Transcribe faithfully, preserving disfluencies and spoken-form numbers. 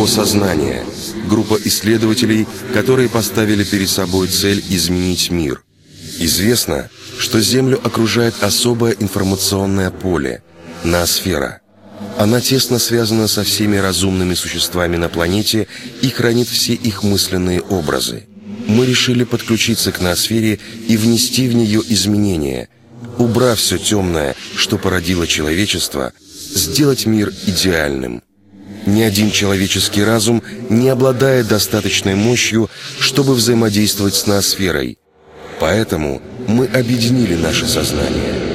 Осознание. Группа исследователей, которые поставили перед собой цель изменить мир. Известно, что Землю окружает особое информационное поле – ноосфера. Она тесно связана со всеми разумными существами на планете и хранит все их мысленные образы. Мы решили подключиться к ноосфере и внести в нее изменения, убрав все темное, что породило человечество, сделать мир идеальным. Ни один человеческий разум не обладает достаточной мощью, чтобы взаимодействовать с ноосферой. Поэтому мы объединили наше сознание.